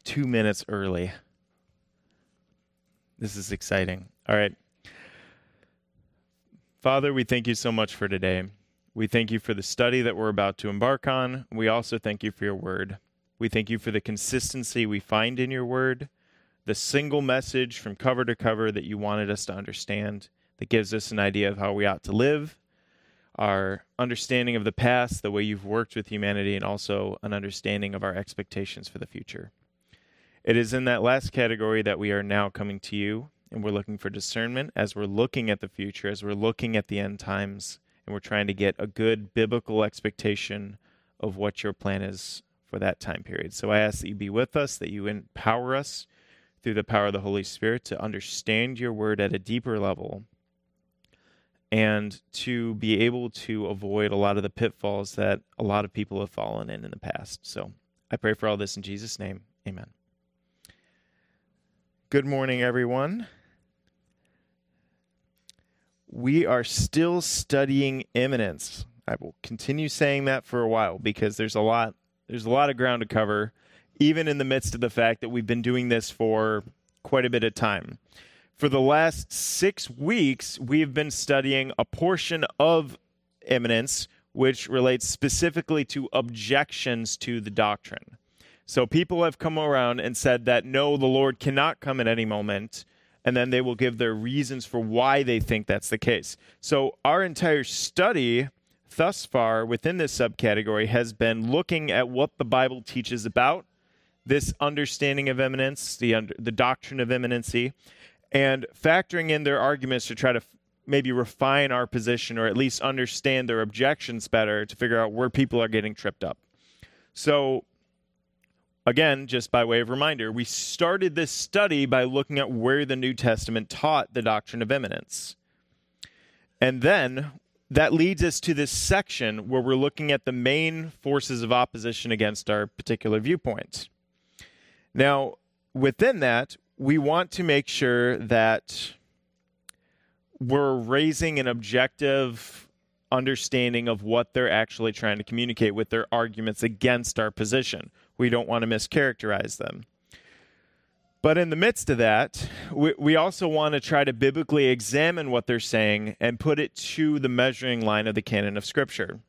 2 minutes early. This is exciting. All right. Father, we thank you so much for today. We thank you for the study that we're about to embark on. We also thank you for your word. We thank you for the consistency we find in your word, the single message from cover to cover that you wanted us to understand, that gives us an idea of how we ought to live, our understanding of the past, the way you've worked with humanity, and also an understanding of our expectations for the future. It is in that last category that we are now coming to you, and we're looking for discernment as we're looking at the future, as we're looking at the end times, and we're trying to get a good biblical expectation of what your plan is for that time period. So I ask that you be with us, that you empower us through the power of the Holy Spirit to understand your word at a deeper level and to be able to avoid a lot of the pitfalls that a lot of people have fallen in the past. So I pray for all this in Jesus' name. Amen. Good morning, everyone. We are still studying imminence. I will continue saying that for a while because there's a lot of ground to cover, even in the midst of the fact that we've been doing this for quite a bit of time. For the last 6 weeks, we've been studying a portion of imminence, which relates specifically to objections to the doctrine. So people have come around and said that, no, the Lord cannot come at any moment, and then they will give their reasons for why they think that's the case. So our entire study thus far within this subcategory has been looking at what the Bible teaches about this understanding of imminence, the doctrine of imminency, and factoring in their arguments to try to maybe refine our position or at least understand their objections better to figure out where people are getting tripped up. So again, just by way of reminder, we started this study by looking at where the New Testament taught the doctrine of imminence. And then that leads us to this section where we're looking at the main forces of opposition against our particular viewpoint. Now, within that, we want to make sure that we're raising an objective understanding of what they're actually trying to communicate with their arguments against our position. We don't want to mischaracterize them. But in the midst of that, we also want to try to biblically examine what they're saying and put it to the measuring line of the canon of Scripture.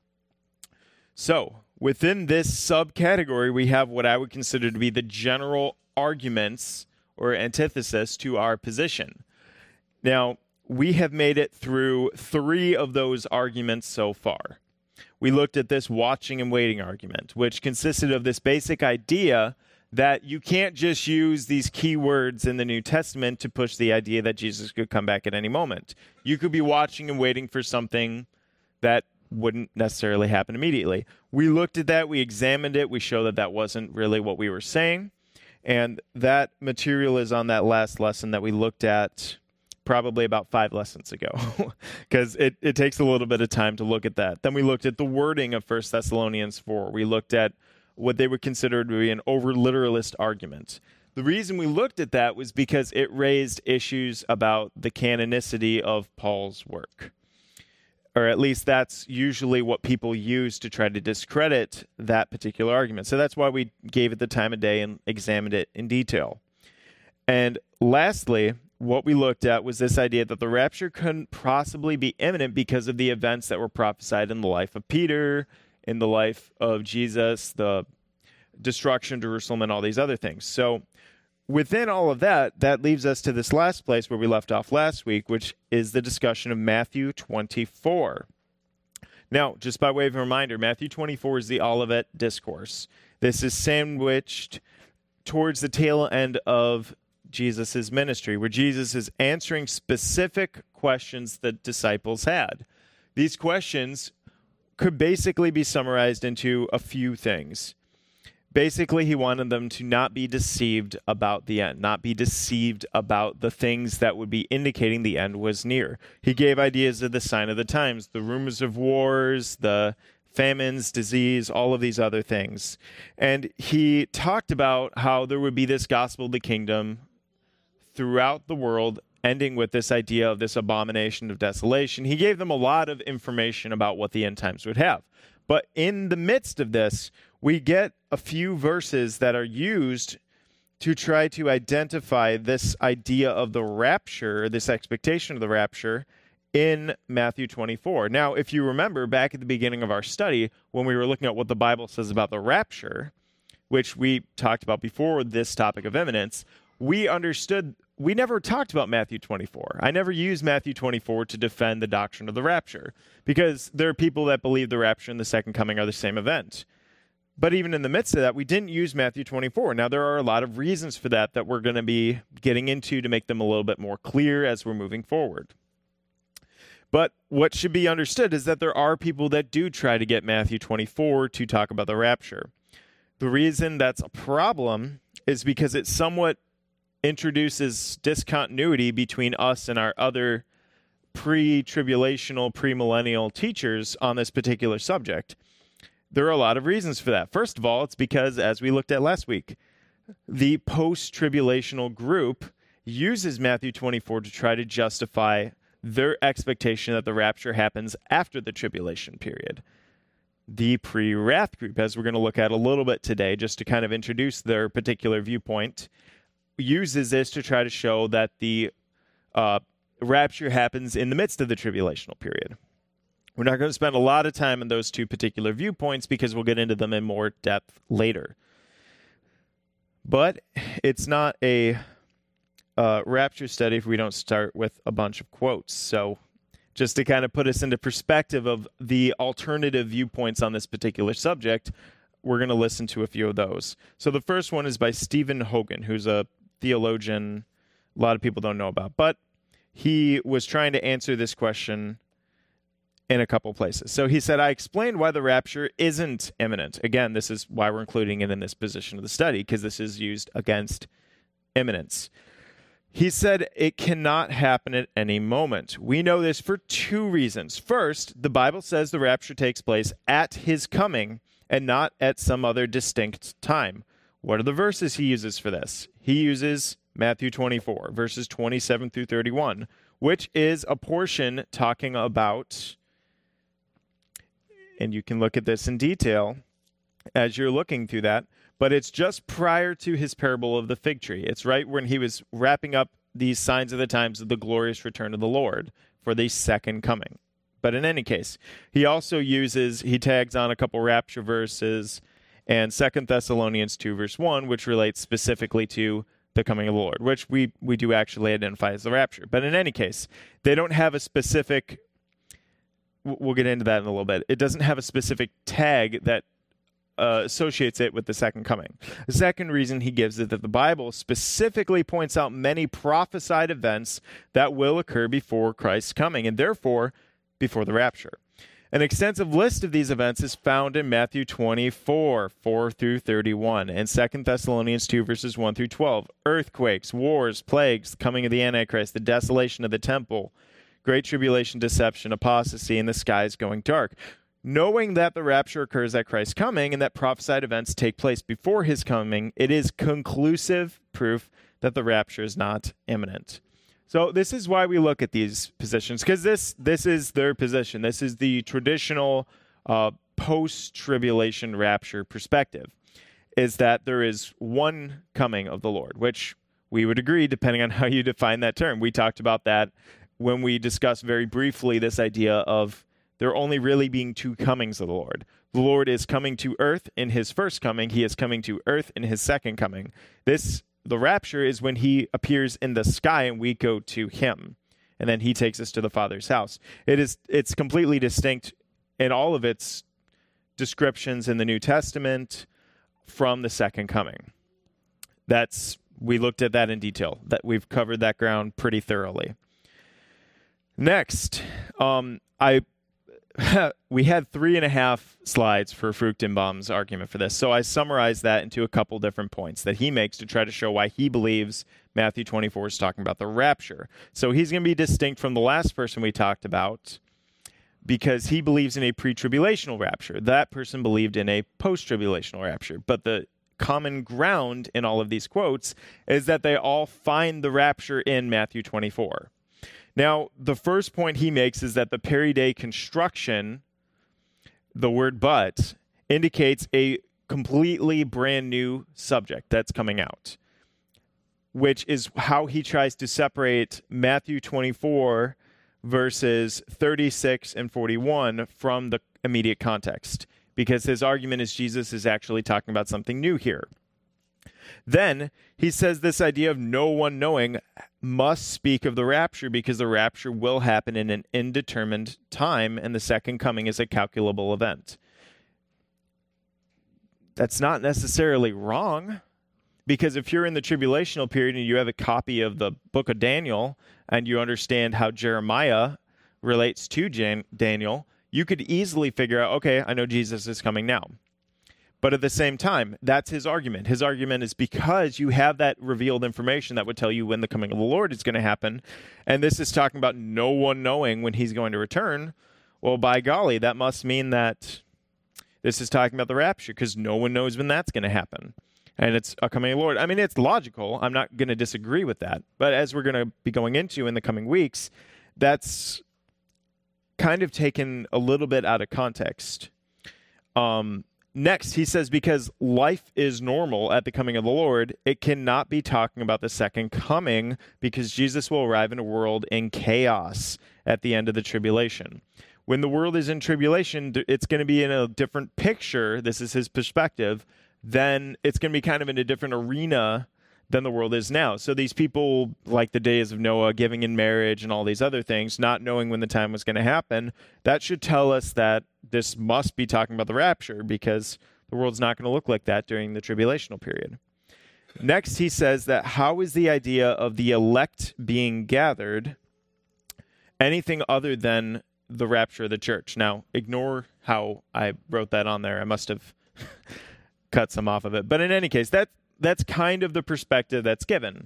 So, within this subcategory, we have what I would consider to be the general arguments or antithesis to our position. Now, we have made it through 3 of those arguments so far. We looked at this watching and waiting argument, which consisted of this basic idea that you can't just use these key words in the New Testament to push the idea that Jesus could come back at any moment. You could be watching and waiting for something that wouldn't necessarily happen immediately. We looked at that, we examined it, we showed that that wasn't really what we were saying, and that material is on that last lesson that we looked at probably about 5 lessons ago, because it takes a little bit of time to look at that. Then we looked at the wording of 1 Thessalonians 4. We looked at what they would consider to be an over-literalist argument. The reason we looked at that was because it raised issues about the canonicity of Paul's work. Or at least that's usually what people use to try to discredit that particular argument. So that's why we gave it the time of day and examined it in detail. And lastly, what we looked at was this idea that the rapture couldn't possibly be imminent because of the events that were prophesied in the life of Peter, in the life of Jesus, the destruction of Jerusalem, and all these other things. So within all of that, that leaves us to this last place where we left off last week, which is the discussion of Matthew 24. Now, just by way of a reminder, Matthew 24 is the Olivet Discourse. This is sandwiched towards the tail end of Jesus' ministry, where Jesus is answering specific questions that disciples had. These questions could basically be summarized into a few things. Basically, he wanted them to not be deceived about the end, not be deceived about the things that would be indicating the end was near. He gave ideas of the sign of the times, the rumors of wars, the famines, disease, all of these other things. And he talked about how there would be this gospel of the kingdom throughout the world, ending with this idea of this abomination of desolation. He gave them a lot of information about what the end times would have. But in the midst of this, we get a few verses that are used to try to identify this idea of the rapture, this expectation of the rapture, in Matthew 24. Now, if you remember back at the beginning of our study, when we were looking at what the Bible says about the rapture, which we talked about before this topic of imminence, we never talked about Matthew 24. I never used Matthew 24 to defend the doctrine of the rapture, because there are people that believe the rapture and the second coming are the same event. But even in the midst of that, we didn't use Matthew 24. Now, there are a lot of reasons for that we're going to be getting into to make them a little bit more clear as we're moving forward. But what should be understood is that there are people that do try to get Matthew 24 to talk about the rapture. The reason that's a problem is because it somewhat introduces discontinuity between us and our other pre-tribulational, premillennial teachers on this particular subject. There are a lot of reasons for that. First of all, it's because, as we looked at last week, the post-tribulational group uses Matthew 24 to try to justify their expectation that the rapture happens after the tribulation period. The pre-wrath group, as we're going to look at a little bit today, just to kind of introduce their particular viewpoint, uses this to try to show that the rapture happens in the midst of the tribulational period. We're not going to spend a lot of time on those two particular viewpoints because we'll get into them in more depth later. But it's not a rapture study if we don't start with a bunch of quotes. So just to kind of put us into perspective of the alternative viewpoints on this particular subject, we're going to listen to a few of those. So the first one is by Stephen Hogan, who's a theologian a lot of people don't know about. But he was trying to answer this question in a couple places. So he said, I explained why the rapture isn't imminent. Again, this is why we're including it in this position of the study, because this is used against imminence. He said it cannot happen at any moment. We know this for two reasons. First, the Bible says the rapture takes place at his coming and not at some other distinct time. What are the verses he uses for this? He uses Matthew 24, verses 27 through 31, which is a portion talking about, and you can look at this in detail as you're looking through that, but it's just prior to his parable of the fig tree. It's right when he was wrapping up these signs of the times of the glorious return of the Lord for the second coming. But in any case, he tags on a couple rapture verses and 2 Thessalonians 2, verse 1, which relates specifically to the coming of the Lord, which we do actually identify as the rapture. But in any case, they don't have a specific, we'll get into that in a little bit. It doesn't have a specific tag that associates it with the second coming. The second reason he gives is that the Bible specifically points out many prophesied events that will occur before Christ's coming, and therefore before the rapture. An extensive list of these events is found in Matthew 24, 4 through 31, and 2 Thessalonians 2, verses 1 through 12. Earthquakes, wars, plagues, the coming of the Antichrist, the desolation of the temple, great tribulation, deception, apostasy, and the skies going dark. Knowing that the rapture occurs at Christ's coming and that prophesied events take place before his coming, it is conclusive proof that the rapture is not imminent. So this is why we look at these positions, because this is their position. This is the traditional post-tribulation rapture perspective, is that there is one coming of the Lord, which we would agree depending on how you define that term. We talked about that when we discussed very briefly this idea of there only really being two comings of the Lord. The Lord is coming to earth in his first coming. He is coming to earth in his second coming. The rapture is when he appears in the sky and we go to him. And then he takes us to the Father's house. It's completely distinct in all of its descriptions in the New Testament from the second coming. We looked at that in detail. That we've covered that ground pretty thoroughly. Next, we had 3.5 slides for Fruchtenbaum's argument for this. So I summarized that into a couple different points that he makes to try to show why he believes Matthew 24 is talking about the rapture. So he's going to be distinct from the last person we talked about because he believes in a pre-tribulational rapture. That person believed in a post-tribulational rapture. But the common ground in all of these quotes is that they all find the rapture in Matthew 24. Now, the first point he makes is that the Perry-Day construction, the word but, indicates a completely brand new subject that's coming out. which is how he tries to separate Matthew 24 verses 36 and 41 from the immediate context, because his argument is Jesus is actually talking about something new here. Then he says this idea of no one knowing must speak of the rapture, because the rapture will happen in an indeterminate time, and the second coming is a calculable event. That's not necessarily wrong, because if you're in the tribulational period and you have a copy of the book of Daniel and you understand how Jeremiah relates to Daniel, you could easily figure out, okay, I know Jesus is coming now. But at the same time, that's his argument. His argument is because you have that revealed information that would tell you when the coming of the Lord is going to happen, and this is talking about no one knowing when he's going to return, well, by golly, that must mean that this is talking about the rapture, because no one knows when that's going to happen. And it's a coming of the Lord. I mean, it's logical. I'm not going to disagree with that. But as we're going to be going into in the coming weeks, that's kind of taken a little bit out of context. Next, he says, because life is normal at the coming of the Lord, it cannot be talking about the second coming, because Jesus will arrive in a world in chaos at the end of the tribulation. When the world is in tribulation, it's going to be in a different picture. This is his perspective. Then it's going to be kind of in a different arena than the world is now. So these people, like the days of Noah, giving in marriage and all these other things, not knowing when the time was going to happen, that should tell us that this must be talking about the rapture, because the world's not going to look like that during the tribulational period. Next, he says that how is the idea of the elect being gathered anything other than the rapture of the church? Now, ignore how I wrote that on there. I must have cut some off of it. But in any case, that's kind of the perspective that's given.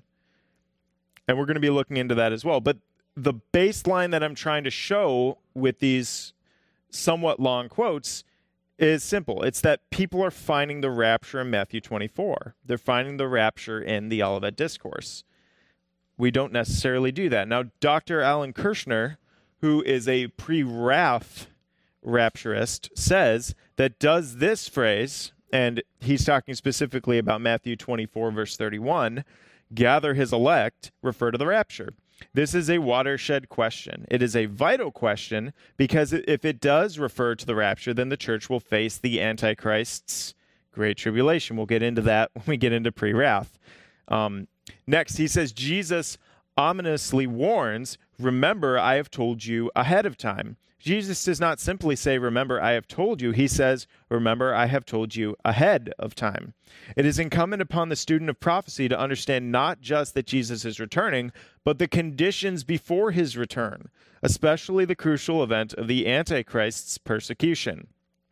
And we're going to be looking into that as well. But the baseline that I'm trying to show with these somewhat long quotes is simple. It's that people are finding the rapture in Matthew 24. They're finding the rapture in the Olivet Discourse. We don't necessarily do that. Now, Dr. Alan Kirshner, who is a pre-wrath rapturist, says that does this phrase, and he's talking specifically about Matthew 24, verse 31, gather his elect, refer to the rapture. This is a watershed question. It is a vital question, because if it does refer to the rapture, then the church will face the Antichrist's great tribulation. We'll get into that when we get into pre-wrath. Next, he says, Jesus ominously warns, remember, I have told you ahead of time. Jesus does not simply say, remember, I have told you. He says, remember, I have told you ahead of time. It is incumbent upon the student of prophecy to understand not just that Jesus is returning, but the conditions before his return, especially the crucial event of the Antichrist's persecution.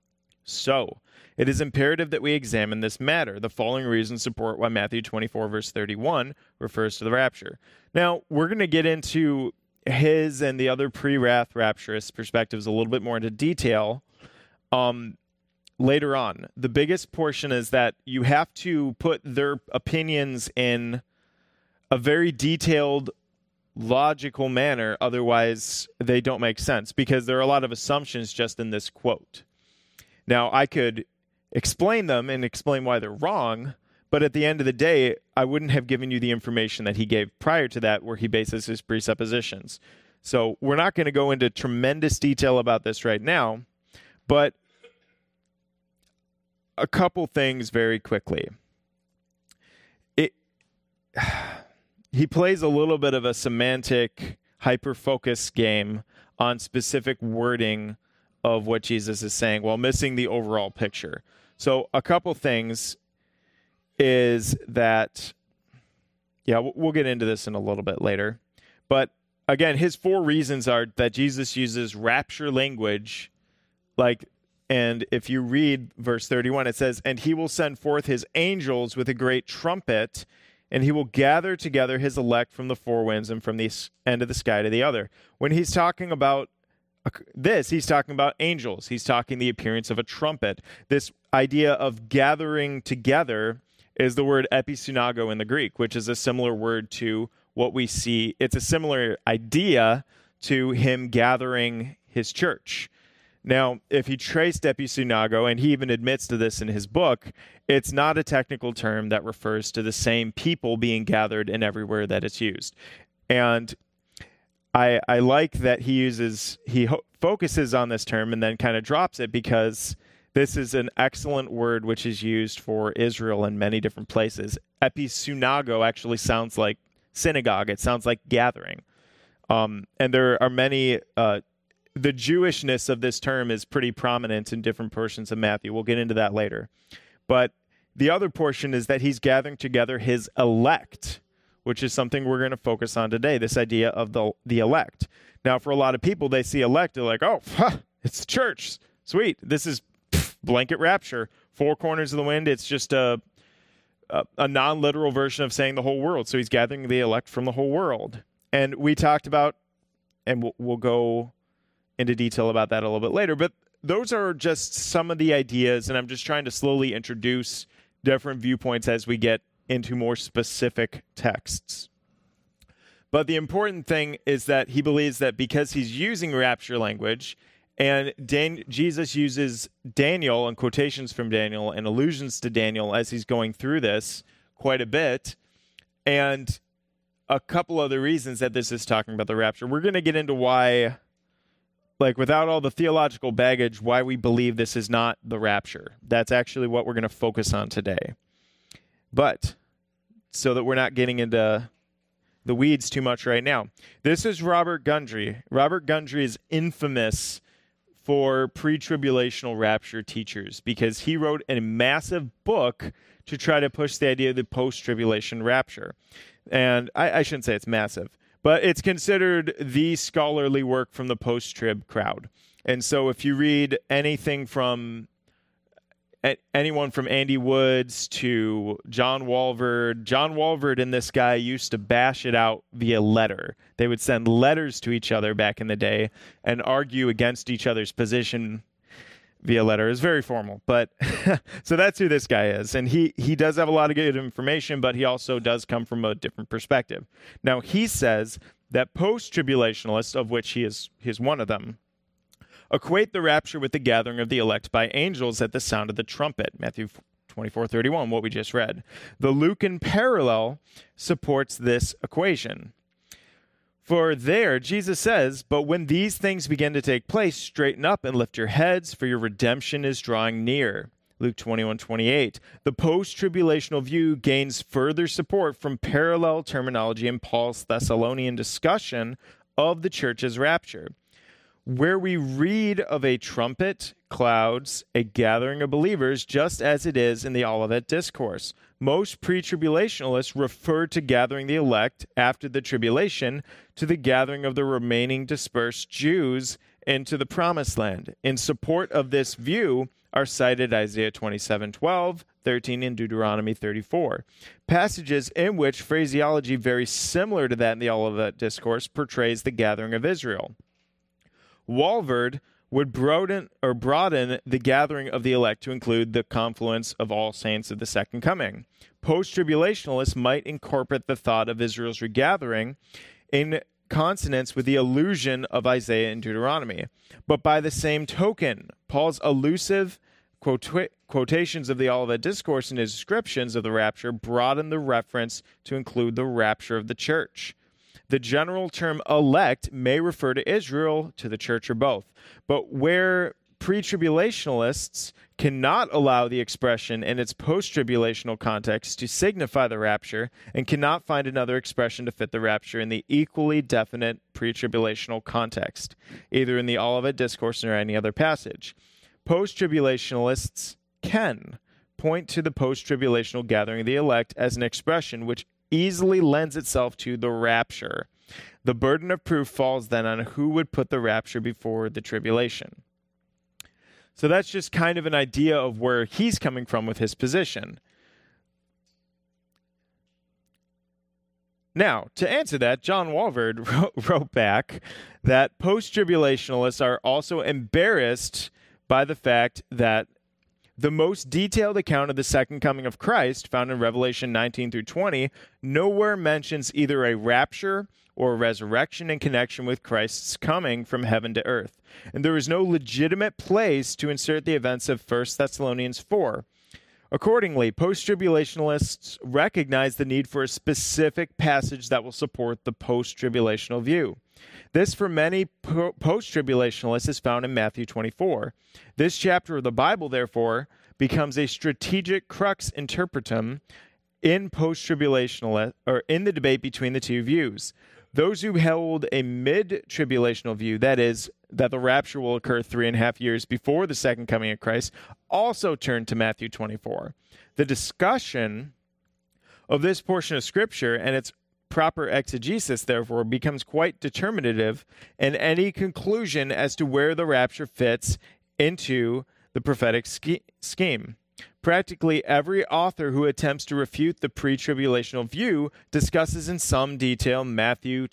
So, it is imperative that we examine this matter. The following reasons support why Matthew 24, verse 31 refers to the rapture. Now, we're going to get into his and the other pre-wrath rapturist perspectives a little bit more into detail later on. The biggest portion is that you have to put their opinions in a very detailed, logical manner, otherwise they don't make sense, because there are a lot of assumptions just in this quote. Now, I could explain them and explain why they're wrong, but at the end of the day, I wouldn't have given you the information that he gave prior to that, where he bases his presuppositions. So we're not going to go into tremendous detail about this right now, but a couple things very quickly. He plays a little bit of a semantic hyper-focus game on specific wording of what Jesus is saying while missing the overall picture. So a couple things is that, we'll get into this in a little bit later. But again, his four reasons are that Jesus uses rapture language, and if you read verse 31, it says, and he will send forth his angels with a great trumpet, and he will gather together his elect from the four winds and from the end of the sky to the other. When he's talking about this, he's talking about angels. He's talking the appearance of a trumpet. This idea of gathering together is the word episunago in the Greek, which is a similar word to what we see. It's a similar idea to him gathering his church. Now, if he traced episunago, and he even admits to this in his book, it's not a technical term that refers to the same people being gathered in everywhere that it's used. And I like that he focuses on this term and then kind of drops it, because this is an excellent word which is used for Israel in many different places. Episunago actually sounds like synagogue. It sounds like gathering. And there are many, the Jewishness of this term is pretty prominent in different portions of Matthew. We'll get into that later. But the other portion is that he's gathering together his elect, which is something we're going to focus on today, this idea of the elect. Now, for a lot of people, they see elect, they're like, oh, it's the church. Sweet. This is blanket rapture. Four corners of the wind. It's just a non-literal version of saying the whole world. So he's gathering the elect from the whole world. And we talked about, and we'll go into detail about that a little bit later, but those are just some of the ideas, and I'm just trying to slowly introduce different viewpoints as we get into more specific texts. But the important thing is that he believes that because he's using rapture language, and Jesus uses Daniel and quotations from Daniel and allusions to Daniel as he's going through this quite a bit, and a couple other reasons that this is talking about the rapture. We're going to get into why, like without all the theological baggage, why we believe this is not the rapture. That's actually what we're going to focus on today. But so that we're not getting into the weeds too much right now, this is Robert Gundry. Robert Gundry is infamous for pre-tribulational rapture teachers because he wrote a massive book to try to push the idea of the post-tribulation rapture. And I shouldn't say it's massive, but it's considered the scholarly work from the post-trib crowd. And so if you read anything from anyone from Andy Woods to John Walvoord and this guy used to bash it out via letter. They would send letters to each other back in the day and argue against each other's position via letter. It's very formal, but so that's who this guy is. And he does have a lot of good information, but he also does come from a different perspective. Now, he says that post-tribulationalists, of which he is one of them, equate the rapture with the gathering of the elect by angels at the sound of the trumpet, Matthew 24:31, what we just read. The Lucan parallel supports this equation. For there, Jesus says, "But when these things begin to take place, straighten up and lift your heads, for your redemption is drawing near." Luke 21:28. The post-tribulational view gains further support from parallel terminology in Paul's Thessalonian discussion of the church's rapture, where we read of a trumpet, clouds, a gathering of believers, just as it is in the Olivet Discourse. Most pre-tribulationalists refer to gathering the elect after the tribulation to the gathering of the remaining dispersed Jews into the Promised Land. In support of this view are cited Isaiah 27:12, 13, and Deuteronomy 34, passages in which phraseology very similar to that in the Olivet Discourse portrays the gathering of Israel. Walvoord would broaden the gathering of the elect to include the confluence of all saints of the second coming. Post-tribulationalists might incorporate the thought of Israel's regathering in consonance with the allusion of Isaiah and Deuteronomy. But by the same token, Paul's elusive quotations of the Olivet Discourse and his descriptions of the rapture broaden the reference to include the rapture of the church. The general term elect may refer to Israel, to the church, or both. But where pre-tribulationalists cannot allow the expression in its post-tribulational context to signify the rapture and cannot find another expression to fit the rapture in the equally definite pre-tribulational context, either in the Olivet Discourse or any other passage, post-tribulationalists can point to the post-tribulational gathering of the elect as an expression which easily lends itself to the rapture. The burden of proof falls then on who would put the rapture before the tribulation. So that's just kind of an idea of where he's coming from with his position. Now, to answer that, John Walvoord wrote back that post-tribulationalists are also embarrassed by the fact that The most detailed account of the second coming of Christ, found in Revelation 19 through 20, nowhere mentions either a rapture or a resurrection in connection with Christ's coming from heaven to earth. And there is no legitimate place to insert the events of 1 Thessalonians 4. Accordingly, post-tribulationalists recognize the need for a specific passage that will support the post-tribulational view. This, for many post-tribulationalists, is found in Matthew 24. This chapter of the Bible, therefore, becomes a strategic crux interpretum in post-tribulational, or in the debate between the two views. Those who held a mid-tribulational view, that is, that the rapture will occur 3.5 years before the second coming of Christ, also turned to Matthew 24. The discussion of this portion of Scripture and its proper exegesis, therefore, becomes quite determinative in any conclusion as to where the rapture fits into the prophetic scheme. Practically every author who attempts to refute the pre-tribulational view discusses in some detail Matthew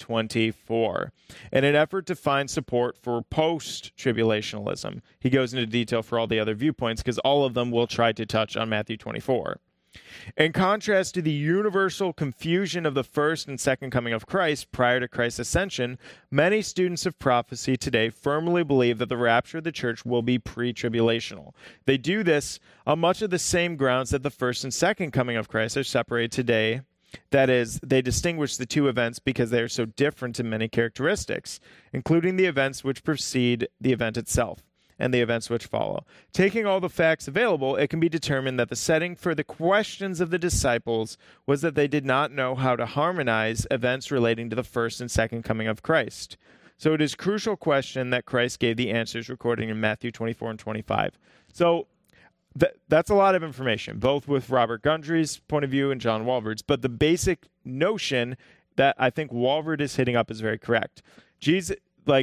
24 in an effort to find support for post-tribulationalism. He goes into detail for all the other viewpoints because all of them will try to touch on Matthew 24. In contrast to the universal confusion of the first and second coming of Christ prior to Christ's ascension, many students of prophecy today firmly believe that the rapture of the church will be pre-tribulational. They do this on much of the same grounds that the first and second coming of Christ are separated today. That is, they distinguish the two events because they are so different in many characteristics, including the events which precede the event itself and the events which follow. Taking all the facts available, it can be determined that the setting for the questions of the disciples was that they did not know how to harmonize events relating to the first and second coming of Christ. So it is a crucial question that Christ gave the answers recorded in Matthew 24 and 25. So that's a lot of information, both with Robert Gundry's point of view and John Walvoord's, but the basic notion that I think Walvoord is hitting up is very correct. Jesus,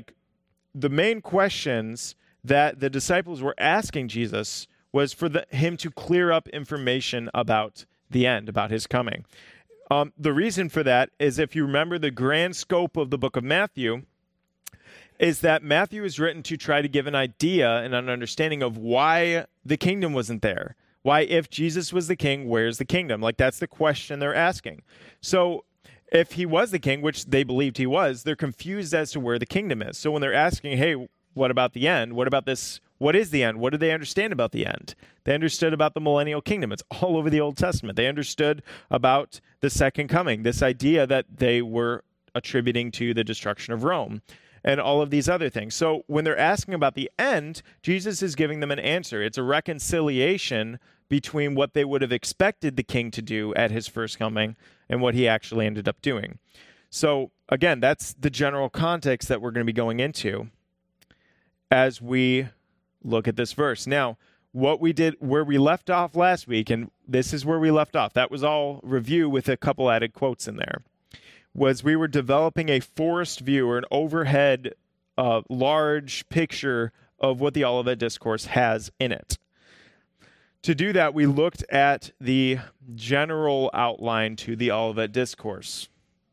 the main questions that the disciples were asking Jesus was for him to clear up information about the end, about his coming. The reason for that is, if you remember the grand scope of the book of Matthew, is that Matthew is written to try to give an idea and an understanding of why the kingdom wasn't there. Why, if Jesus was the king, where's the kingdom? That's the question they're asking. So if he was the king, which they believed he was, they're confused as to where the kingdom is. So when they're asking, hey, what about the end? What about this? What is the end? What did they understand about the end? They understood about the millennial kingdom. It's all over the Old Testament. They understood about the second coming, this idea that they were attributing to the destruction of Rome and all of these other things. So when they're asking about the end, Jesus is giving them an answer. It's a reconciliation between what they would have expected the king to do at his first coming and what he actually ended up doing. So again, that's the general context that we're going to be going into as we look at this verse. Now, what we did, where we left off last week, and this is where we left off, that was all review with a couple added quotes in there, was we were developing a forest view, or an overhead large picture of what the Olivet Discourse has in it. To do that, we looked at the general outline to the Olivet Discourse.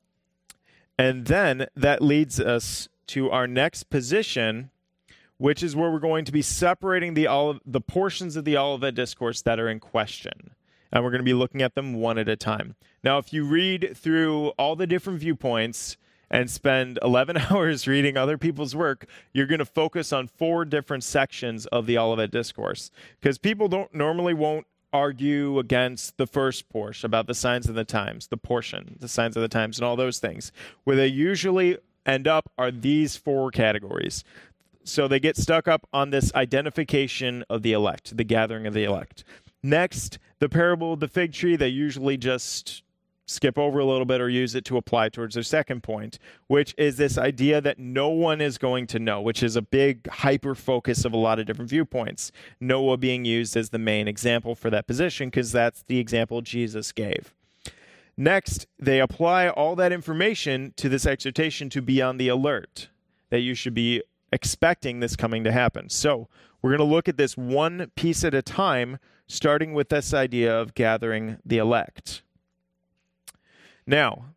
And then that leads us to our next position, which is where we're going to be separating the portions of the Olivet Discourse that are in question. And we're going to be looking at them one at a time. Now, if you read through all the different viewpoints and spend 11 hours reading other people's work, you're going to focus on 4 different sections of the Olivet Discourse. Because people won't argue against the first portion about the signs of the times, the signs of the times, and all those things. Where they usually end up are these 4 categories. So they get stuck up on this identification of the elect, the gathering of the elect. Next, the parable of the fig tree, they usually just skip over a little bit or use it to apply towards their second point, which is this idea that no one is going to know, which is a big hyper focus of a lot of different viewpoints. Noah being used as the main example for that position because that's the example Jesus gave. Next, they apply all that information to this exhortation to be on the alert, that you should be expecting this coming to happen. So we're going to look at this one piece at a time, starting with this idea of gathering the elect. Now,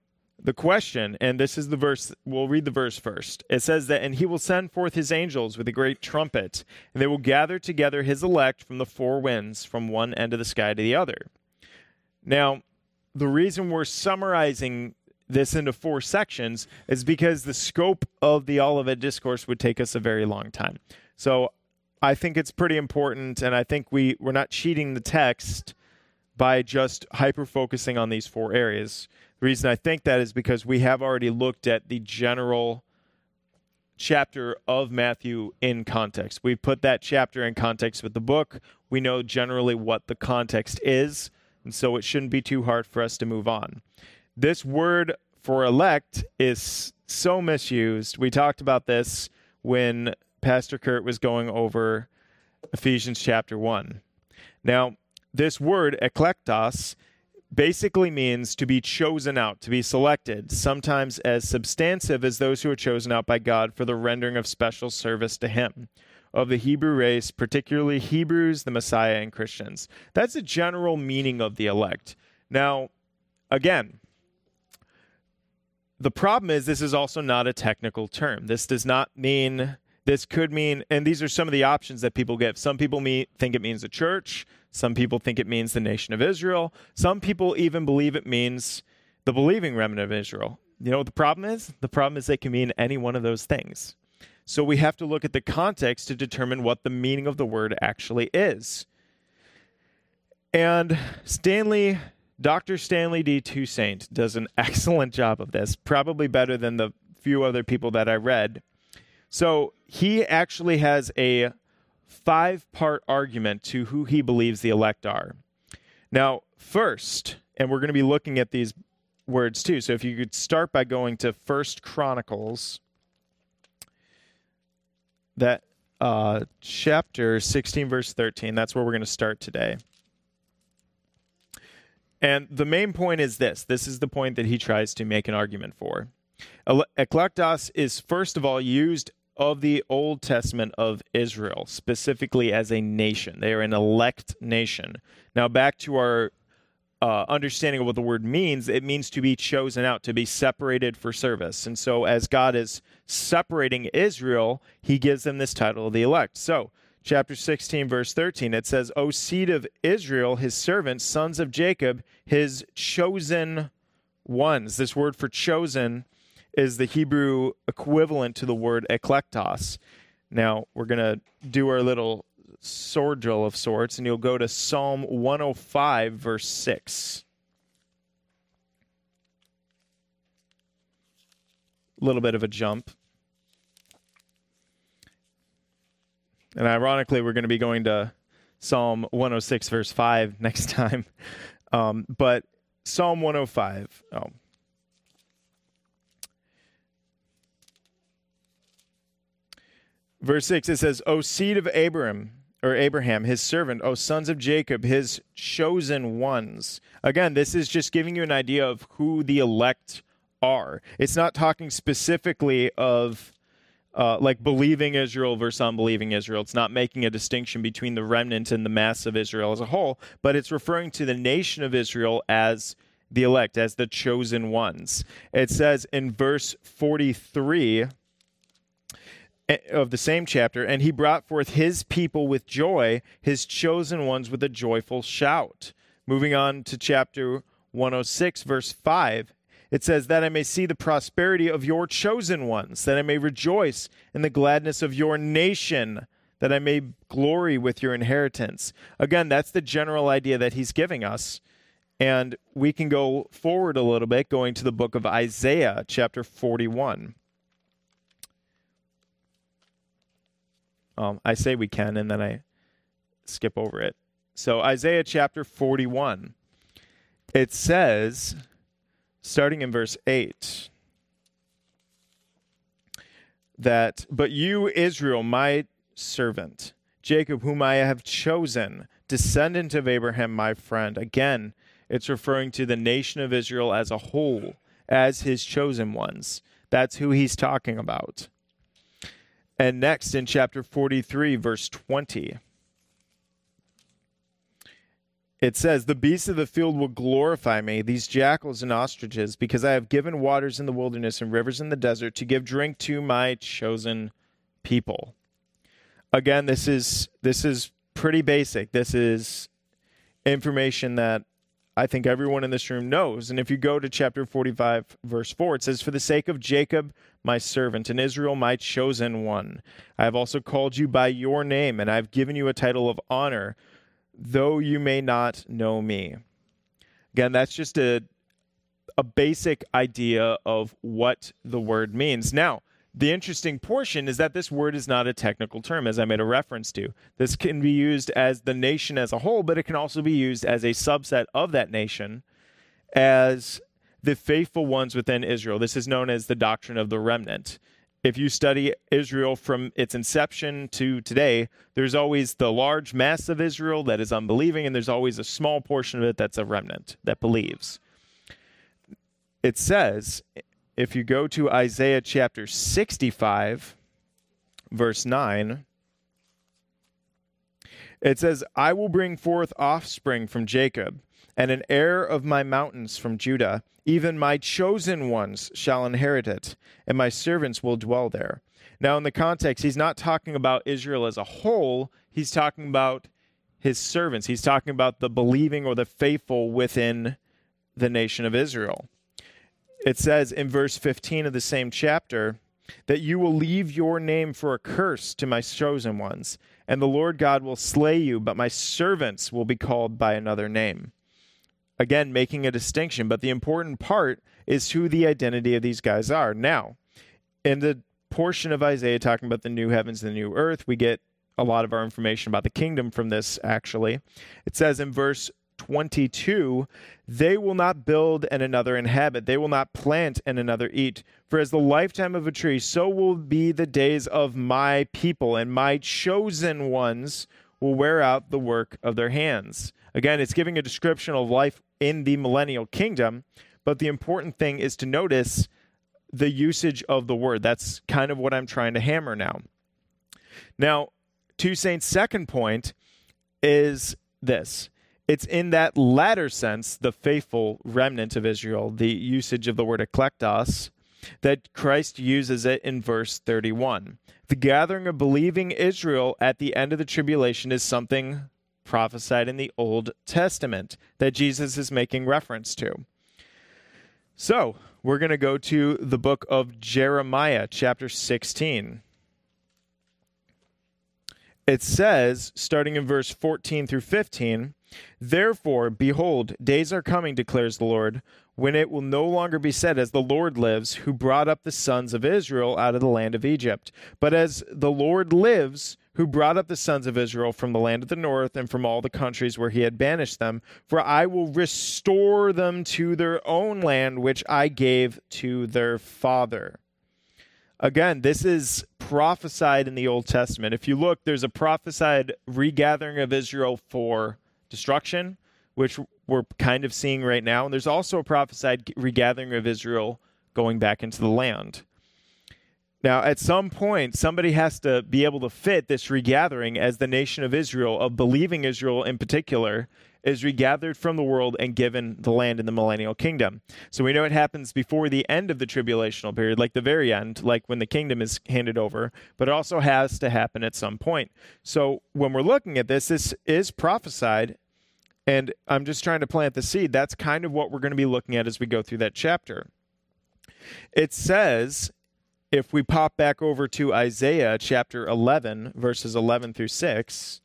the question, and this is the verse, we'll read the verse first. It says that, and he will send forth his angels with a great trumpet, and they will gather together his elect from the four winds, from one end of the sky to the other. Now, the reason we're summarizing this into four sections is because the scope of the Olivet Discourse would take us a very long time. So I think it's pretty important, and I think we're not cheating the text by just hyper-focusing on these four areas. The reason I think that is because we have already looked at the general chapter of Matthew in context. We've put that chapter in context with the book. We know generally what the context is, and so it shouldn't be too hard for us to move on. This word for elect is so misused. We talked about this when Pastor Kurt was going over Ephesians chapter 1. Now, this word, eklektos, basically means to be chosen out, to be selected, sometimes as substantive as those who are chosen out by God for the rendering of special service to him, of the Hebrew race, particularly Hebrews, the Messiah, and Christians. That's a general meaning of the elect. Now, again, the problem is this is also not a technical term. This does not mean, this could mean, and these are some of the options that people give. Some people think it means the church. Some people think it means the nation of Israel. Some people even believe it means the believing remnant of Israel. You know what the problem is? The problem is they can mean any one of those things. So we have to look at the context to determine what the meaning of the word actually is. And Dr. Stanley D. Toussaint does an excellent job of this, probably better than the few other people that I read. So he actually has a 5-part argument to who he believes the elect are. Now, first, and we're going to be looking at these words too, so if you could start by going to 1 Chronicles, that chapter 16, verse 13, that's where we're going to start today. And the main point is this. This is the point that he tries to make an argument for. Eklektos is, first of all, used of the Old Testament of Israel, specifically as a nation. They are an elect nation. Now, back to our understanding of what the word means, it means to be chosen out, to be separated for service. And so as God is separating Israel, he gives them this title of the elect. So, chapter 16, verse 13, it says, O seed of Israel, his servants, sons of Jacob, his chosen ones. This word for chosen is the Hebrew equivalent to the word eklektos. Now, we're going to do our little sword drill of sorts, and you'll go to Psalm 105, verse 6. A little bit of a jump. And ironically, we're going to be going to Psalm 106, verse 5 next time. But Psalm 105. Verse 6, it says, O seed of Abraham, his servant, O sons of Jacob, his chosen ones. Again, this is just giving you an idea of who the elect are. It's not talking specifically of like believing Israel versus unbelieving Israel. It's not making a distinction between the remnant and the mass of Israel as a whole, but it's referring to the nation of Israel as the elect, as the chosen ones. It says in verse 43 of the same chapter, and he brought forth his people with joy, his chosen ones with a joyful shout. Moving on to chapter 106, verse 5, it says, that I may see the prosperity of your chosen ones, that I may rejoice in the gladness of your nation, that I may glory with your inheritance. Again, that's the general idea that he's giving us. And we can go forward a little bit, going to the book of Isaiah, chapter 41. I say we can, and then I skip over it. So Isaiah chapter 41, it says, starting in verse 8, that, but you, Israel, my servant, Jacob, whom I have chosen, descendant of Abraham, my friend. Again, it's referring to the nation of Israel as a whole, as his chosen ones. That's who he's talking about. And next in chapter 43, verse 20, it says, the beasts of the field will glorify me, these jackals and ostriches, because I have given waters in the wilderness and rivers in the desert to give drink to my chosen people. Again, this is pretty basic. This is information that I think everyone in this room knows. And if you go to chapter 45, verse 4, it says, for the sake of Jacob, my servant, and Israel, my chosen one, I have also called you by your name, and I have given you a title of honor, though you may not know me. Again, that's just a basic idea of what the word means. Now, the interesting portion is that this word is not a technical term, as I made a reference to. This can be used as the nation as a whole, but it can also be used as a subset of that nation, as the faithful ones within Israel. This is known as the doctrine of the remnant. If you study Israel from its inception to today, there's always the large mass of Israel that is unbelieving, and there's always a small portion of it that's a remnant that believes. It says, if you go to Isaiah chapter 65, verse 9, it says, I will bring forth offspring from Jacob, and an heir of my mountains from Judah. Even my chosen ones shall inherit it, and my servants will dwell there. Now, in the context, he's not talking about Israel as a whole. He's talking about his servants. He's talking about the believing or the faithful within the nation of Israel. It says in verse 15 of the same chapter that you will leave your name for a curse to my chosen ones, and the Lord God will slay you, but my servants will be called by another name. Again, making a distinction, but the important part is who the identity of these guys are. Now, in the portion of Isaiah talking about the new heavens and the new earth, we get a lot of our information about the kingdom from this, actually. It says in verse 22, they will not build and another inhabit. They will not plant and another eat. For as the lifetime of a tree, so will be the days of my people, and my chosen ones will wear out the work of their hands. Again, it's giving a description of life in the millennial kingdom, but the important thing is to notice the usage of the word. That's kind of what I'm trying to hammer now. Now, to Saint's second point is this. It's in that latter sense, the faithful remnant of Israel, the usage of the word eklektos, that Christ uses it in verse 31. The gathering of believing Israel at the end of the tribulation is something prophesied in the Old Testament that Jesus is making reference to. So, we're going to go to the book of Jeremiah, chapter 16. It says, starting in verse 14 through 15, therefore, behold, days are coming, declares the Lord, when it will no longer be said, as the Lord lives, who brought up the sons of Israel out of the land of Egypt, but as the Lord lives, who brought up the sons of Israel from the land of the north and from all the countries where he had banished them, for I will restore them to their own land, which I gave to their father. Again, this is prophesied in the Old Testament. If you look, there's a prophesied regathering of Israel for destruction, which we're kind of seeing right now. And there's also a prophesied regathering of Israel going back into the land. Now, at some point, somebody has to be able to fit this regathering as the nation of Israel, of believing Israel in particular, is regathered from the world and given the land in the millennial kingdom. So we know it happens before the end of the tribulational period, like the very end, like when the kingdom is handed over, but it also has to happen at some point. So when we're looking at this, this is prophesied, and I'm just trying to plant the seed. That's kind of what we're going to be looking at as we go through that chapter. It says, if we pop back over to Isaiah chapter 11, verses 11 through 6,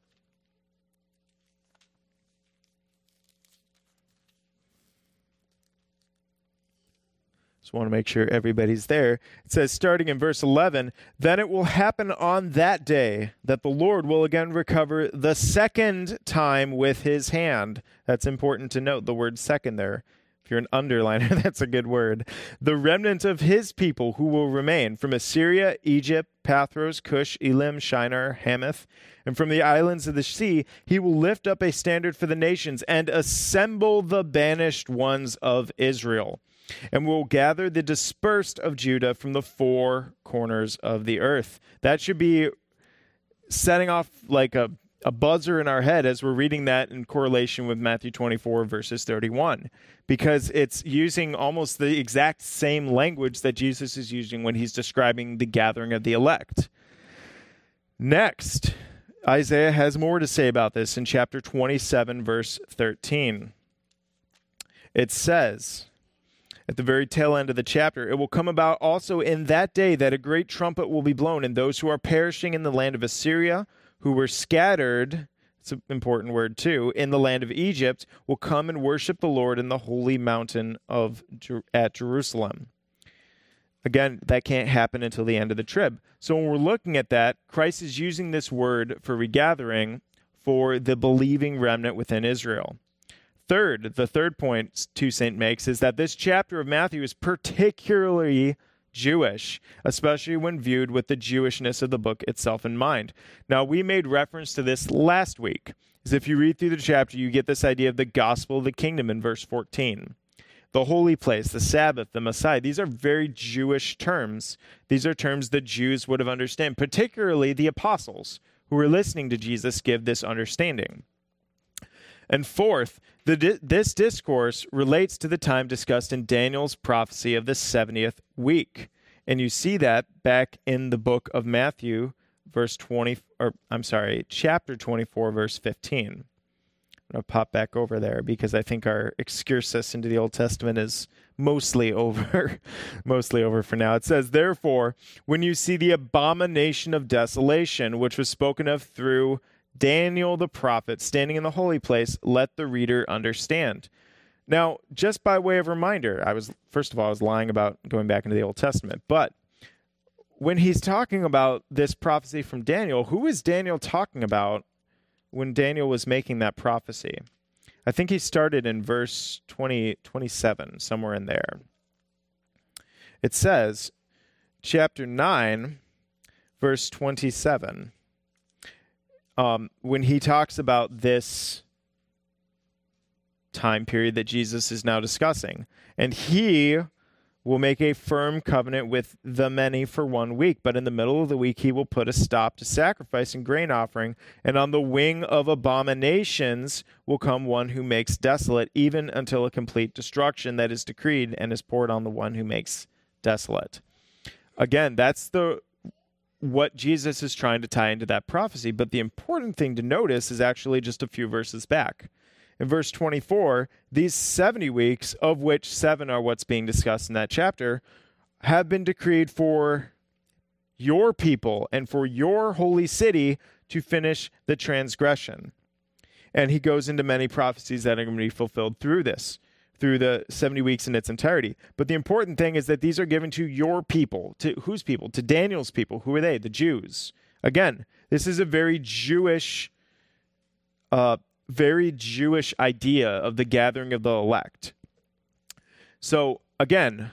just want to make sure everybody's there. It says, starting in verse 11, then it will happen on that day that the Lord will again recover the second time with his hand. That's important to note, the word second there. If you're an underliner, that's a good word. The remnant of his people who will remain from Assyria, Egypt, Pathros, Cush, Elam, Shinar, Hamath, and from the islands of the sea, he will lift up a standard for the nations and assemble the banished ones of Israel, and will gather the dispersed of Judah from the four corners of the earth. That should be setting off like a a buzzer in our head as we're reading that in correlation with Matthew 24, verses 31, because it's using almost the exact same language that Jesus is using when he's describing the gathering of the elect. Next, Isaiah has more to say about this in chapter 27, verse 13. It says, at the very tail end of the chapter, it will come about also in that day that a great trumpet will be blown, and those who are perishing in the land of Assyria, who were scattered, it's an important word too, in the land of Egypt, will come and worship the Lord in the holy mountain at Jerusalem. Again, that can't happen until the end of the trib. So when we're looking at that, Christ is using this word for regathering for the believing remnant within Israel. Third, the third point Toussaint makes is that this chapter of Matthew is particularly Jewish, especially when viewed with the Jewishness of the book itself in mind. Now, we made reference to this last week, as if you read through the chapter, you get this idea of the gospel of the kingdom in verse 14. The holy place, the Sabbath, the Messiah, these are very Jewish terms. These are terms that Jews would have understood, particularly the apostles who were listening to Jesus give this understanding. And fourth, this discourse relates to the time discussed in Daniel's prophecy of the 70th week. And you see that back in the book of Matthew, chapter 24, verse 15. I'm going to pop back over there because I think our excursus into the Old Testament is mostly over for now. It says, therefore, when you see the abomination of desolation, which was spoken of through Daniel the prophet standing in the holy place, let the reader understand. Now, just by way of reminder, I was lying about going back into the Old Testament, but when he's talking about this prophecy from Daniel, who is Daniel talking about when Daniel was making that prophecy? I think he started in verse 27, somewhere in there. It says, chapter 9, verse 27, when he talks about this time period that Jesus is now discussing. And he will make a firm covenant with the many for 1 week, but in the middle of the week he will put a stop to sacrifice and grain offering, and on the wing of abominations will come one who makes desolate, even until a complete destruction that is decreed and is poured on the one who makes desolate. Again, that's what Jesus is trying to tie into that prophecy, but the important thing to notice is actually just a few verses back. In verse 24, these 70 weeks, of which 7 are what's being discussed in that chapter, have been decreed for your people and for your holy city to finish the transgression. And he goes into many prophecies that are going to be fulfilled through the 70 weeks in its entirety. But the important thing is that these are given to your people. To whose people? To Daniel's people. Who are they? The Jews. Again, this is a very Jewish idea of the gathering of the elect. So, again,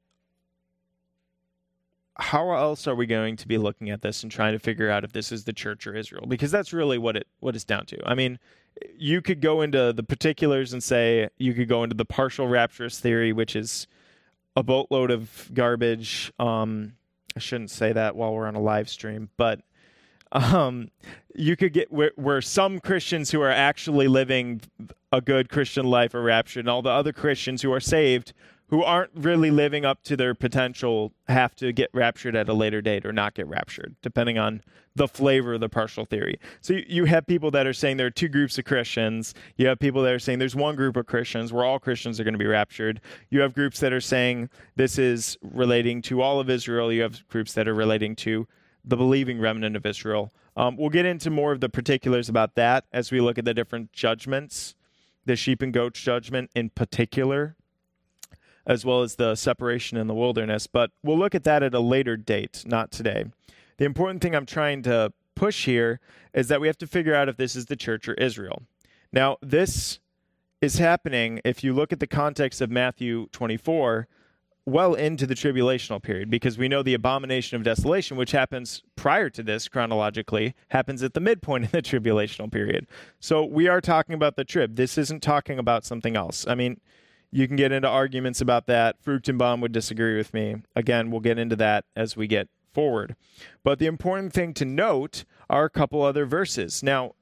how else are we going to be looking at this and trying to figure out if this is the church or Israel? Because that's really what it's down to. I mean, you could go into the particulars and say you could go into the partial rapturous theory, which is a boatload of garbage. I shouldn't say that while we're on a live stream, but you could get where some Christians who are actually living a good Christian life are raptured, and all the other Christians who are saved, who aren't really living up to their potential, have to get raptured at a later date or not get raptured, depending on the flavor of the partial theory. So you have people that are saying there are two groups of Christians. You have people that are saying there's one group of Christians where all Christians are going to be raptured. You have groups that are saying this is relating to all of Israel. You have groups that are relating to the believing remnant of Israel. We'll get into more of the particulars about that as we look at the different judgments, the sheep and goats judgment in particular, as well as the separation in the wilderness. But we'll look at that at a later date, not today. The important thing I'm trying to push here is that we have to figure out if this is the church or Israel. Now, this is happening, if you look at the context of Matthew 24, well into the tribulational period, because we know the abomination of desolation, which happens prior to this chronologically, happens at the midpoint of the tribulational period. So we are talking about the trib. This isn't talking about something else. I mean, you can get into arguments about that. Fruchtenbaum would disagree with me. Again, we'll get into that as we get forward. But the important thing to note are a couple other verses. Now,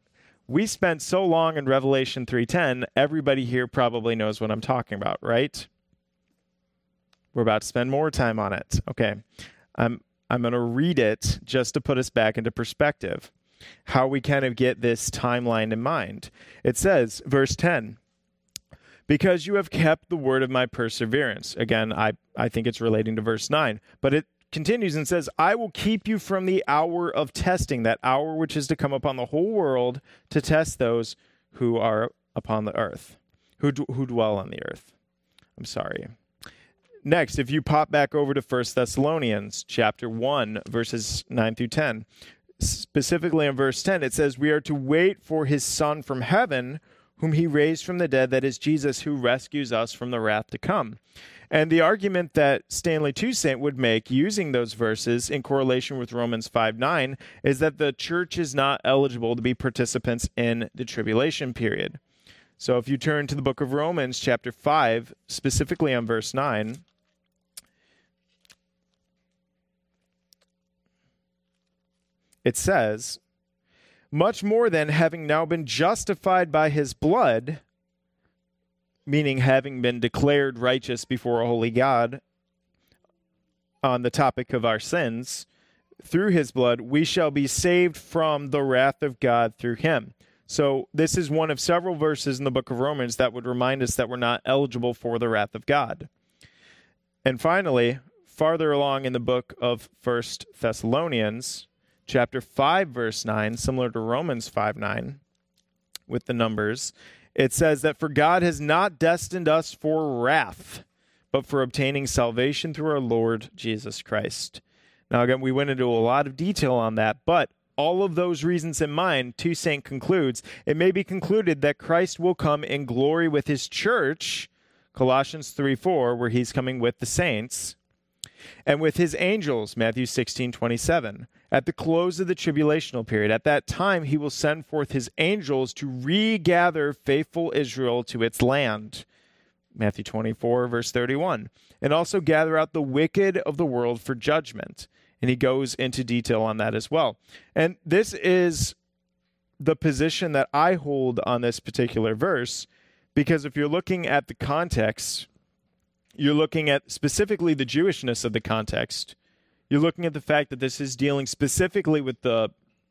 We spent so long in Revelation 3:10, everybody here probably knows what I'm talking about, right? We're about to spend more time on it. Okay. I'm going to read it just to put us back into perspective, how we kind of get this timeline in mind. It says, verse 10, because you have kept the word of my perseverance. Again, I think it's relating to verse 9, but it continues and says, I will keep you from the hour of testing, that hour which is to come upon the whole world to test those who are upon the earth, who dwell on the earth. I'm sorry. Next, if you pop back over to 1 Thessalonians chapter 1, verses 9 through 10, specifically in verse 10, it says, we are to wait for his Son from heaven, whom he raised from the dead, that is Jesus, who rescues us from the wrath to come. And the argument that Stanley Toussaint would make using those verses in correlation with Romans 5:9 is that the church is not eligible to be participants in the tribulation period. So if you turn to the book of Romans chapter 5, specifically on verse 9, it says, much more than having now been justified by his blood, meaning having been declared righteous before a holy God on the topic of our sins, through his blood, we shall be saved from the wrath of God through him. So this is one of several verses in the book of Romans that would remind us that we're not eligible for the wrath of God. And finally, farther along in the book of 1 Thessalonians, chapter 5, verse 9, similar to Romans 5:9, with the numbers, it says that for God has not destined us for wrath, but for obtaining salvation through our Lord Jesus Christ. Now, again, we went into a lot of detail on that, but all of those reasons in mind, Toussaint concludes, it may be concluded that Christ will come in glory with his church, Colossians 3:4, where he's coming with the saints, and with his angels, Matthew 16:27. At the close of the tribulational period, at that time he will send forth his angels to regather faithful Israel to its land, Matthew 24, verse 31, and also gather out the wicked of the world for judgment. And he goes into detail on that as well. And this is the position that I hold on this particular verse, because if you're looking at the context, you're looking at specifically the Jewishness of the context. You're looking at the fact that this is dealing specifically with the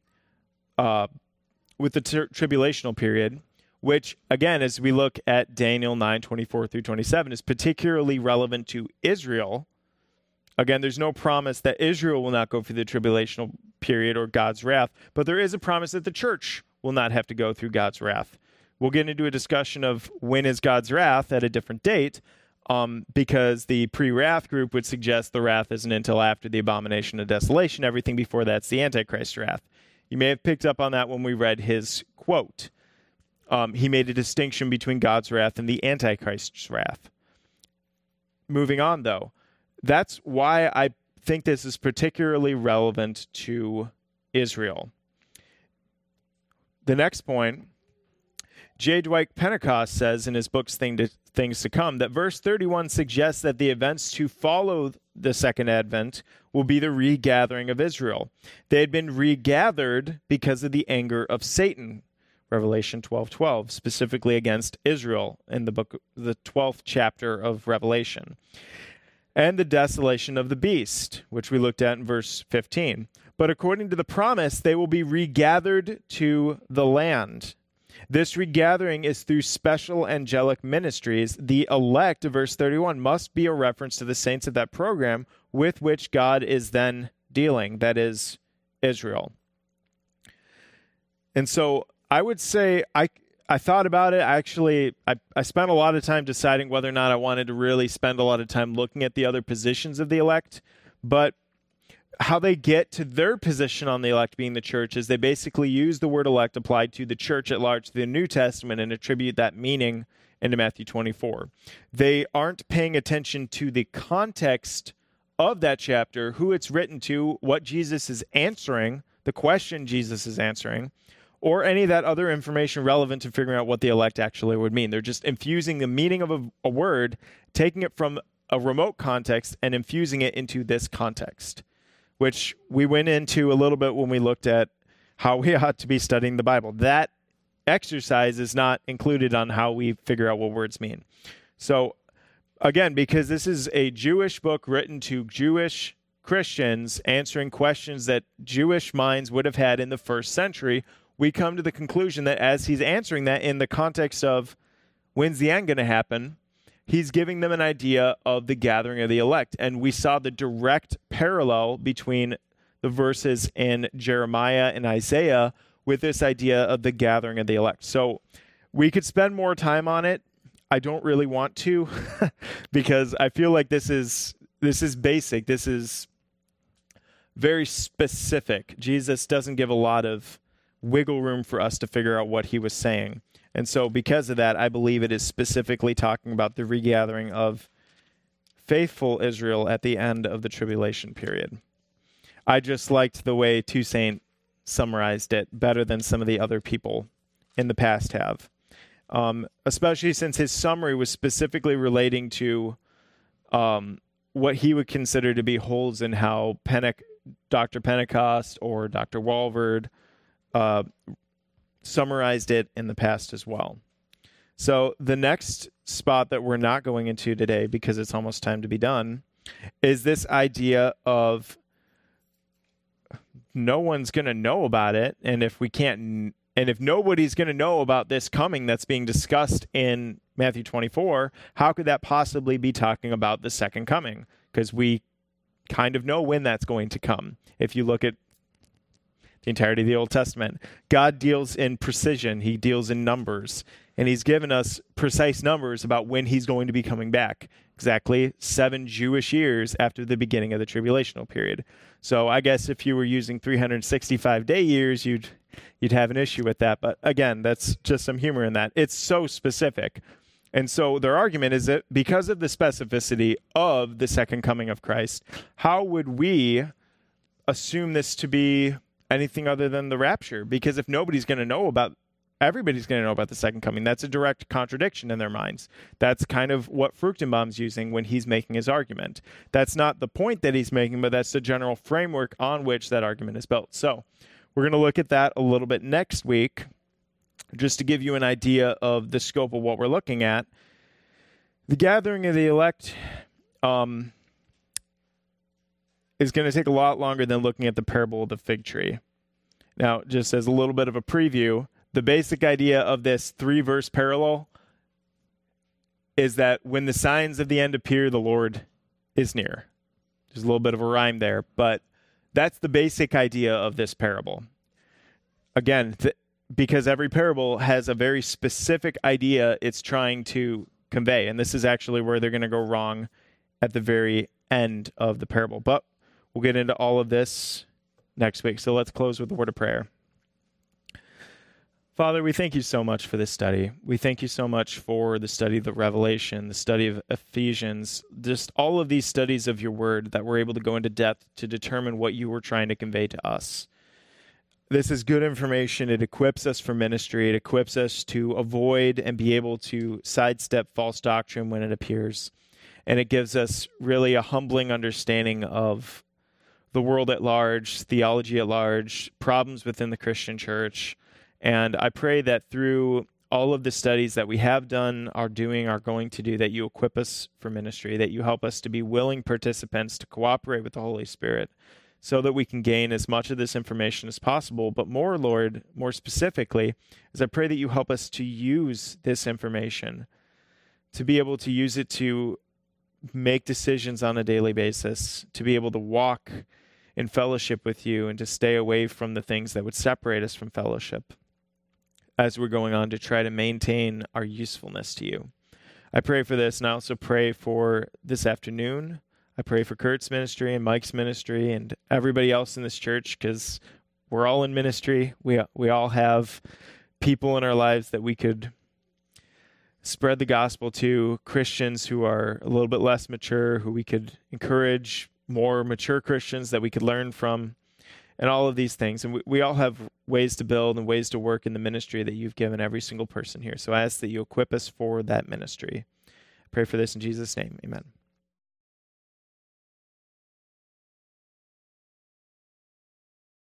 tribulational period, which, again, as we look at Daniel 9:24 through 27, is particularly relevant to Israel. Again, there's no promise that Israel will not go through the tribulational period or God's wrath, but there is a promise that the church will not have to go through God's wrath. We'll get into a discussion of when is God's wrath at a different date, because the pre-wrath group would suggest the wrath isn't until after the abomination of desolation. Everything before that's the Antichrist wrath. You may have picked up on that when we read his quote. He made a distinction between God's wrath and the Antichrist's wrath. Moving on, though, that's why I think this is particularly relevant to Israel. The next point, J. Dwight Pentecost says in his book Things to Come that verse 31 suggests that the events to follow the second advent will be the regathering of Israel. They had been regathered because of the anger of Satan, Revelation 12:12, specifically against Israel in the 12th chapter of Revelation, and the desolation of the beast, which we looked at in verse 15. But according to the promise, they will be regathered to the land. This regathering is through special angelic ministries. The elect, verse 31, must be a reference to the saints of that program with which God is then dealing, that is, Israel. And so I would say I thought about it. I spent a lot of time deciding whether or not I wanted to really spend a lot of time looking at the other positions of the elect, but how they get to their position on the elect being the church is they basically use the word elect applied to the church at large, the New Testament, and attribute that meaning into Matthew 24. They aren't paying attention to the context of that chapter, who it's written to, what Jesus is answering, the question Jesus is answering, or any of that other information relevant to figuring out what the elect actually would mean. They're just infusing the meaning of a word, taking it from a remote context and infusing it into this context, which we went into a little bit when we looked at how we ought to be studying the Bible. That exercise is not included on how we figure out what words mean. So again, because this is a Jewish book written to Jewish Christians answering questions that Jewish minds would have had in the first century, we come to the conclusion that as he's answering that in the context of when's the end going to happen, he's giving them an idea of the gathering of the elect. And we saw the direct parallel between the verses in Jeremiah and Isaiah with this idea of the gathering of the elect. So we could spend more time on it. I don't really want to because I feel like this is basic. This is very specific. Jesus doesn't give a lot of wiggle room for us to figure out what he was saying. And so because of that, I believe it is specifically talking about the regathering of faithful Israel at the end of the tribulation period. I just liked the way Toussaint summarized it better than some of the other people in the past have. Especially since his summary was specifically relating to what he would consider to be holes in how Dr. Pentecost or Dr. Walvoord summarized it in the past as well. So the next spot that we're not going into today, because it's almost time to be done, is this idea of no one's going to know about it, and if nobody's going to know about this coming that's being discussed in Matthew 24, how could that possibly be talking about the second coming? Because we kind of know when that's going to come. If you look at the entirety of the Old Testament, God deals in precision. He deals in numbers, and he's given us precise numbers about when he's going to be coming back. Exactly 7 Jewish years after the beginning of the tribulational period. So I guess if you were using 365-day years, you'd have an issue with that. But again, that's just some humor in that. It's so specific. And so their argument is that because of the specificity of the second coming of Christ, how would we assume this to be anything other than the rapture? Because if everybody's going to know about the second coming. That's a direct contradiction in their minds. That's kind of what Fruchtenbaum's using when he's making his argument. That's not the point that he's making, but that's the general framework on which that argument is built. So we're going to look at that a little bit next week, just to give you an idea of the scope of what we're looking at. The gathering of the elect is going to take a lot longer than looking at the parable of the fig tree. Now, just as a little bit of a preview, the basic idea of this 3-verse parallel is that when the signs of the end appear, the Lord is near. There's a little bit of a rhyme there, but that's the basic idea of this parable. Again, because every parable has a very specific idea it's trying to convey, and this is actually where they're going to go wrong at the very end of the parable. But we'll get into all of this next week. So let's close with a word of prayer. Father, we thank you so much for this study. We thank you so much for the study of the Revelation, the study of Ephesians, just all of these studies of your word that we're able to go into depth to determine what you were trying to convey to us. This is good information. It equips us for ministry. It equips us to avoid and be able to sidestep false doctrine when it appears. And it gives us really a humbling understanding of the world at large, theology at large, problems within the Christian church. And I pray that through all of the studies that we have done, are doing, are going to do, that you equip us for ministry, that you help us to be willing participants to cooperate with the Holy Spirit so that we can gain as much of this information as possible. But more, Lord, more specifically, is I pray that you help us to use this information, to be able to use it to make decisions on a daily basis, to be able to walk in fellowship with you and to stay away from the things that would separate us from fellowship as we're going on to try to maintain our usefulness to you. I pray for this, and I also pray for this afternoon. I pray for Kurt's ministry and Mike's ministry and everybody else in this church, because we're all in ministry. We all have people in our lives that we could spread the gospel to, Christians who are a little bit less mature, who we could encourage, more mature Christians that we could learn from, and all of these things. And we all have ways to build and ways to work in the ministry that you've given every single person here. So I ask that you equip us for that ministry. I pray for this in Jesus' name. Amen.